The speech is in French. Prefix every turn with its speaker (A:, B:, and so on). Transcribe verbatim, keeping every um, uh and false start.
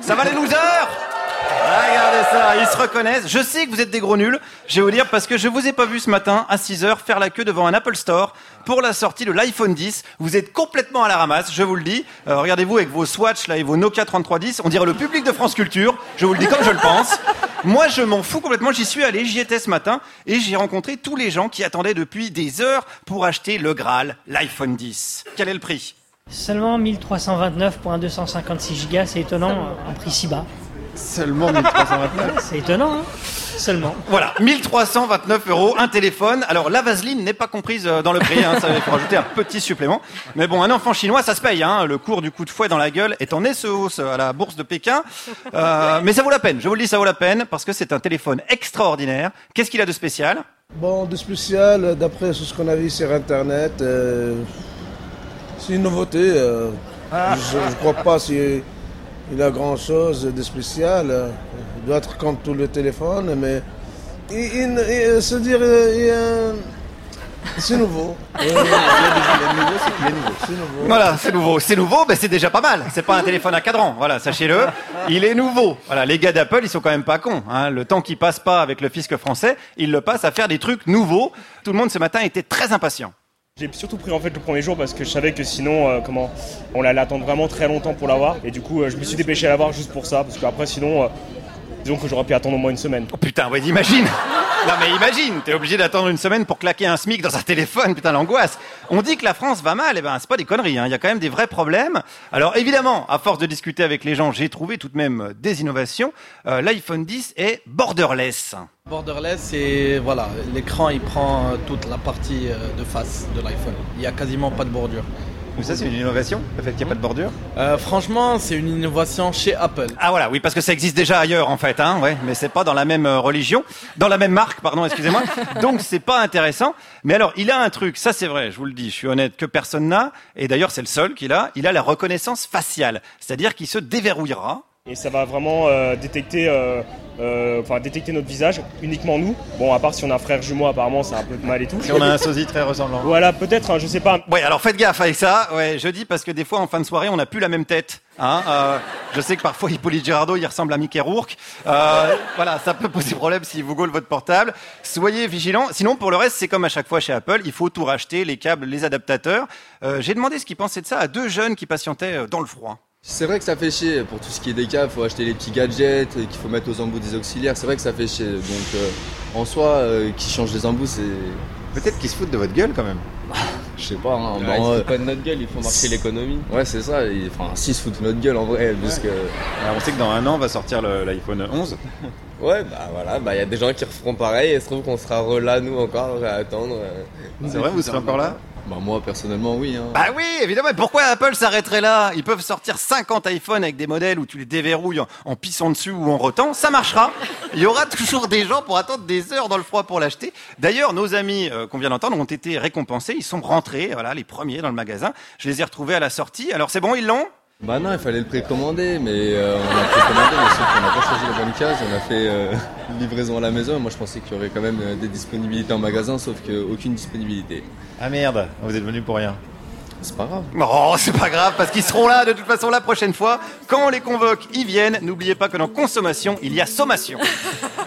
A: Ça va les losers ? Regardez ça, ils se reconnaissent. Je sais que vous êtes des gros nuls, je vais vous dire, parce que je vous ai pas vu ce matin à six heures faire la queue devant un Apple Store pour la sortie de l'iPhone dix. Vous êtes complètement à la ramasse, je vous le dis. Euh, regardez-vous avec vos Swatch là et vos Nokia trente-trois dix, on dirait le public de France Culture. Je vous le dis comme je le pense. Moi, je m'en fous complètement. J'y suis allé, j'y étais ce matin et j'ai rencontré tous les gens qui attendaient depuis des heures pour acheter le Graal, l'iPhone dix. Quel est le prix ?
B: Seulement mille trois cent vingt-neuf pour un deux cent cinquante-six gigas, c'est étonnant, un prix si bas.
A: Seulement mille trois cent vingt-neuf.
B: C'est étonnant, hein. Seulement.
A: Voilà, mille trois cent vingt-neuf euros, un téléphone. Alors, la vaseline n'est pas comprise dans le prix, hein, ça il faut rajouter un petit supplément. Mais bon, un enfant chinois, ça se paye, hein. Le cours du coup de fouet dans la gueule est en nette hausse à la bourse de Pékin. Euh, mais ça vaut la peine, je vous le dis, ça vaut la peine, parce que c'est un téléphone extraordinaire. Qu'est-ce qu'il a de spécial ?
C: Bon, de spécial, d'après ce qu'on a vu sur Internet, euh, c'est une nouveauté. Euh, ah. Je ne crois pas si... Il a grand chose de spécial. Il doit être comme tout le téléphone, mais il, il, il, se dire, il, c'est nouveau. Il est nouveau, c'est nouveau. C'est nouveau.
A: Voilà, c'est nouveau, c'est nouveau, ben c'est déjà pas mal. C'est pas un téléphone à cadran, voilà, sachez-le. Il est nouveau. Voilà, les gars d'Apple, ils sont quand même pas cons. Hein. Le temps qu'ils passent pas avec le fisc français, ils le passent à faire des trucs nouveaux. Tout le monde ce matin était très impatient.
D: J'ai surtout pris en fait le premier jour parce que je savais que sinon, euh, comment, on allait attendre vraiment très longtemps pour l'avoir. Et du coup, euh, je me suis dépêché à l'avoir juste pour ça, parce qu'après, sinon, euh, disons que j'aurais pu attendre au moins une semaine.
A: Oh putain, ouais, imagine. Non mais imagine, t'es obligé d'attendre une semaine pour claquer un SMIC dans un téléphone, putain l'angoisse. On dit que la France va mal, et eh ben c'est pas des conneries, hein. Il y a quand même des vrais problèmes. Alors évidemment, à force de discuter avec les gens, j'ai trouvé tout de même des innovations. Euh, L'iPhone dix est borderless.
E: Borderless, c'est voilà, l'écran il prend toute la partie de face de l'iPhone. Il y a quasiment pas de bordure.
A: Mais ça, c'est une innovation, le fait qu'il n'y a pas de bordure
E: euh, Franchement, c'est une innovation chez Apple.
A: Ah voilà, oui, parce que ça existe déjà ailleurs, en fait, hein, ouais, mais c'est pas dans la même euh, religion, dans la même marque, pardon, excusez-moi. Donc, c'est pas intéressant. Mais alors, il a un truc, ça c'est vrai, je vous le dis, je suis honnête, que personne n'a, et d'ailleurs, c'est le seul qu'il a, il a la reconnaissance faciale, c'est-à-dire qu'il se déverrouillera.
D: Et ça va vraiment euh, détecter, euh, euh, enfin, détecter notre visage, uniquement nous. Bon, à part si on a un frère jumeau, apparemment, c'est un peu mal et tout.
A: Si on a un sosie très ressemblant.
D: Voilà, peut-être, hein, je sais pas.
A: Ouais, alors faites gaffe avec ça. Ouais, je dis parce que des fois, en fin de soirée, on n'a plus la même tête. Hein euh, je sais que parfois, Hippolyte Girardot, il ressemble à Mickey Rourke. Euh, voilà, ça peut poser problème si vous gaulez votre portable. Soyez vigilants. Sinon, pour le reste, c'est comme à chaque fois chez Apple. Il faut tout racheter, les câbles, les adaptateurs. Euh, j'ai demandé ce qu'ils pensaient de ça à deux jeunes qui patientaient dans le froid.
F: C'est vrai que ça fait chier, pour tout ce qui est des câbles, il faut acheter les petits gadgets qu'il faut mettre aux embouts des auxiliaires, c'est vrai que ça fait chier. Donc euh, en soi, euh, qui change les embouts, c'est...
A: Peut-être qu'ils se foutent de votre gueule quand même.
F: Je sais pas, hein.
G: Ouais,
F: Bon,
G: ils se
F: euh...
G: foutent pas de notre gueule, ils font marcher l'économie.
F: Ouais, c'est ça, et, enfin, s'ils se foutent de notre gueule en vrai, parce que...
A: Alors, on sait que dans un an va sortir le, l'iPhone onze.
G: Ouais, bah voilà, bah il y a des gens qui referont pareil, et il se trouve qu'on sera là, nous, encore, à attendre.
A: C'est vrai, vous serez encore là ?
F: Bah moi personnellement oui. Hein.
A: Bah oui, évidemment. Pourquoi Apple s'arrêterait là ? Ils peuvent sortir cinquante iPhones avec des modèles où tu les déverrouilles en, en pissant dessus ou en rotant. Ça marchera. Il y aura toujours des gens pour attendre des heures dans le froid pour l'acheter. D'ailleurs, nos amis euh, qu'on vient d'entendre ont été récompensés. Ils sont rentrés, voilà, les premiers dans le magasin. Je les ai retrouvés à la sortie. Alors c'est bon, ils l'ont ?
F: Bah non, il fallait le précommander, mais euh, on l'a précommandé, mais sauf qu'on n'a pas choisi la bonne case, on a fait euh, livraison à la maison. Moi je pensais qu'il y aurait quand même euh, des disponibilités en magasin, sauf qu'aucune disponibilité.
A: Ah merde, vous êtes venu pour rien.
F: C'est pas grave.
A: Non, c'est pas grave, parce qu'ils seront là de toute façon la prochaine fois. Quand on les convoque, ils viennent. N'oubliez pas que dans consommation, il y a sommation.